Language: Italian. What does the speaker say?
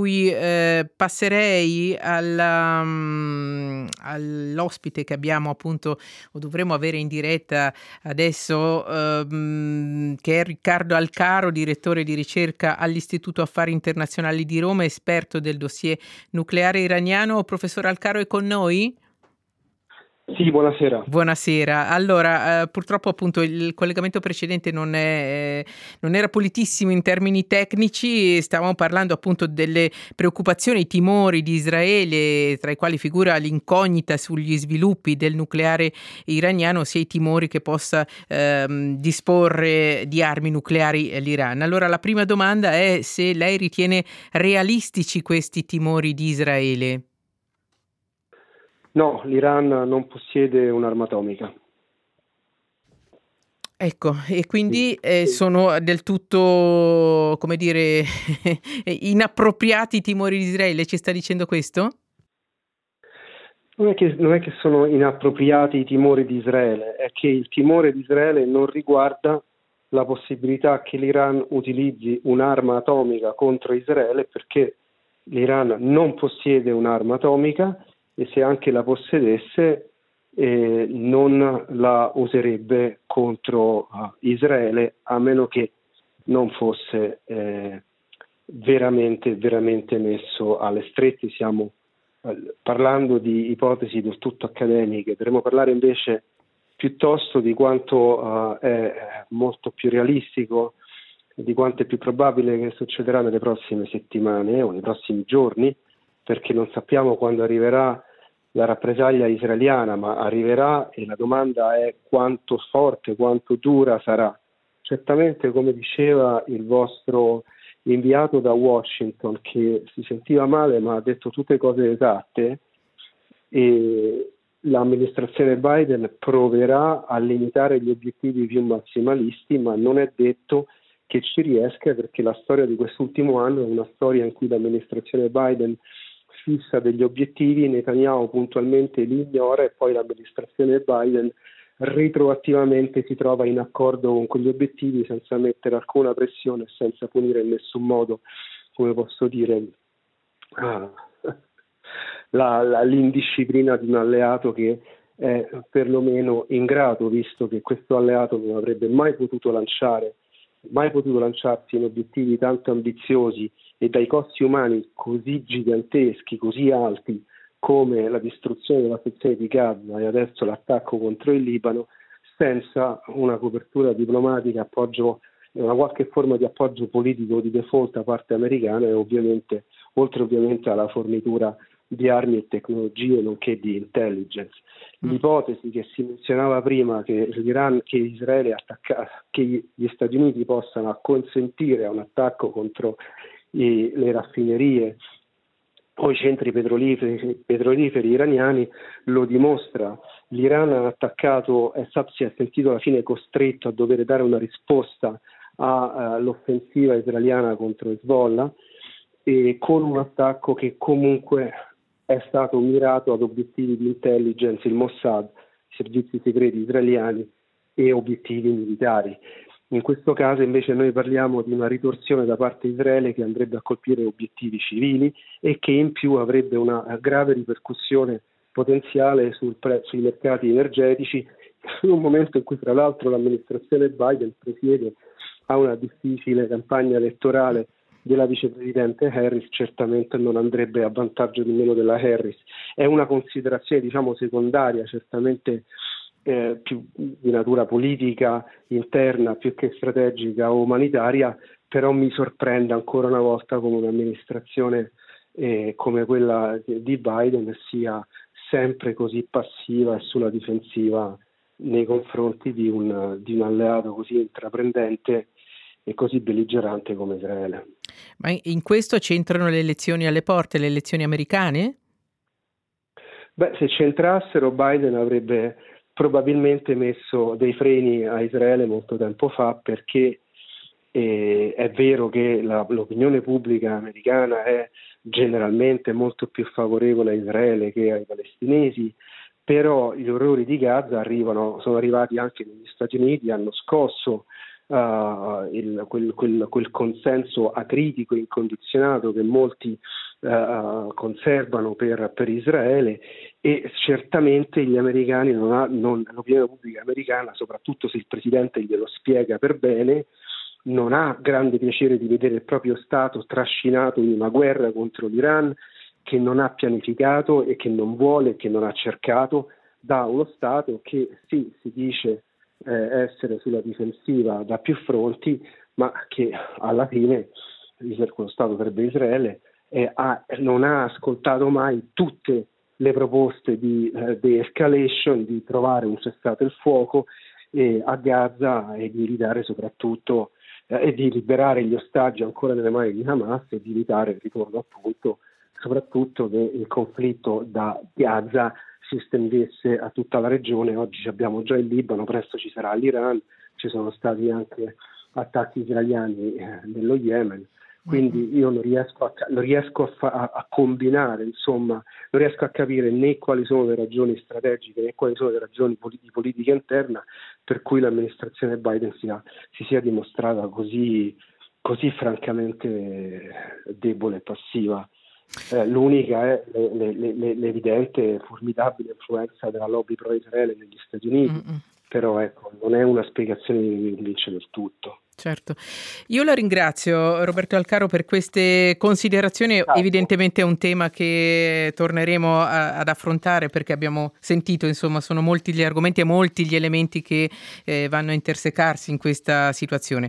cui passerei all'ospite che abbiamo appunto o dovremo avere in diretta adesso, che è Riccardo Alcaro, direttore di ricerca all'Istituto Affari Internazionali di Roma, esperto del dossier nucleare iraniano. Professor Alcaro è con noi? Sì, buonasera. Buonasera. Allora, purtroppo appunto il collegamento precedente non era pulitissimo in termini tecnici. Stavamo parlando appunto delle preoccupazioni, i timori di Israele, tra i quali figura l'incognita sugli sviluppi del nucleare iraniano, sia i timori che possa disporre di armi nucleari l'Iran. Allora, la prima domanda è se lei ritiene realistici questi timori di Israele. No, l'Iran non possiede un'arma atomica. Ecco, e quindi sono del tutto, come dire, inappropriati i timori di Israele, ci sta dicendo questo? Non è che sono inappropriati i timori di Israele, è che il timore di Israele non riguarda la possibilità che l'Iran utilizzi un'arma atomica contro Israele, perché l'Iran non possiede un'arma atomica e se anche la possedesse non la userebbe contro Israele, a meno che non fosse veramente messo alle strette. Stiamo parlando di ipotesi del tutto accademiche, dovremmo parlare invece piuttosto di quanto è molto più realistico, di quanto è più probabile che succederà nelle prossime settimane o nei prossimi giorni, perché non sappiamo quando arriverà la rappresaglia israeliana, ma arriverà, e la domanda è quanto forte, quanto dura sarà. Certamente, come diceva il vostro inviato da Washington, che si sentiva male ma ha detto tutte cose esatte, e l'amministrazione Biden proverà a limitare gli obiettivi più massimalisti, ma non è detto che ci riesca, perché la storia di quest'ultimo anno è una storia in cui l'amministrazione Biden fissa degli obiettivi, Netanyahu puntualmente li ignora e poi l'amministrazione Biden retroattivamente si trova in accordo con quegli obiettivi senza mettere alcuna pressione, senza punire in nessun modo, come posso dire, l'indisciplina di un alleato che è perlomeno ingrato, visto che questo alleato non avrebbe mai potuto lanciarsi in obiettivi tanto ambiziosi e dai costi umani così giganteschi, così alti, come la distruzione della sezione di Gaza e adesso l'attacco contro il Libano, senza una copertura diplomatica, appoggio, una qualche forma di appoggio politico di default da parte americana e ovviamente, oltre ovviamente alla fornitura di armi e tecnologie nonché di intelligence. L'ipotesi che si menzionava prima che Israele che gli Stati Uniti possano acconsentire a un attacco contro le raffinerie o i centri petroliferi iraniani lo dimostra. L'Iran ha attaccato e si è sentito alla fine costretto a dover dare una risposta all'offensiva israeliana contro Hezbollah, e con un attacco che comunque è stato mirato ad obiettivi di intelligence, il Mossad, i servizi segreti israeliani, e obiettivi militari. In questo caso invece noi parliamo di una ritorsione da parte di Israele che andrebbe a colpire obiettivi civili e che in più avrebbe una grave ripercussione potenziale sui mercati energetici, in un momento in cui tra l'altro l'amministrazione Biden presiede a una difficile campagna elettorale della vicepresidente Harris. Certamente non andrebbe a vantaggio nemmeno della Harris. È una considerazione secondaria, certamente più di natura politica interna più che strategica o umanitaria, però mi sorprende ancora una volta come un'amministrazione come quella di Biden sia sempre così passiva e sulla difensiva nei confronti di un alleato così intraprendente e così belligerante come Israele. Ma in questo c'entrano le elezioni alle porte, le elezioni americane? Beh, se c'entrassero, Biden avrebbe probabilmente messo dei freni a Israele molto tempo fa, perché è vero che l'opinione pubblica americana è generalmente molto più favorevole a Israele che ai palestinesi, però gli orrori di Gaza sono arrivati anche negli Stati Uniti, hanno scosso quel consenso acritico e incondizionato che molti conservano per Israele, e certamente gli americani l'opinione pubblica americana, soprattutto se il presidente glielo spiega per bene, non ha grande piacere di vedere il proprio Stato trascinato in una guerra contro l'Iran che non ha pianificato e che non vuole, che non ha cercato, da uno Stato che sì, si dice essere sulla difensiva da più fronti, ma che alla fine, quello Stato sarebbe Israele, non ha ascoltato mai tutte le proposte di de-escalation, di trovare un cessate il fuoco a Gaza, e di ridare soprattutto e di liberare gli ostaggi ancora nelle mani di Hamas, e di evitare il ritorno, appunto, soprattutto che il conflitto da Gaza si estendesse a tutta la regione. Oggi abbiamo già il Libano, presto ci sarà l'Iran, ci sono stati anche attacchi israeliani nello Yemen. Quindi io non riesco a combinare, insomma, non riesco a capire né quali sono le ragioni strategiche né quali sono le ragioni di politica interna per cui l'amministrazione Biden si sia dimostrata così francamente debole e passiva. L'unica è l'evidente formidabile influenza della lobby pro-Israele negli Stati Uniti, però ecco, non è una spiegazione che mi convince del tutto. Certo. Io la ringrazio, Roberto Alcaro, per queste considerazioni. Evidentemente è un tema che torneremo ad affrontare, perché abbiamo sentito, insomma, sono molti gli argomenti e molti gli elementi che vanno a intersecarsi in questa situazione.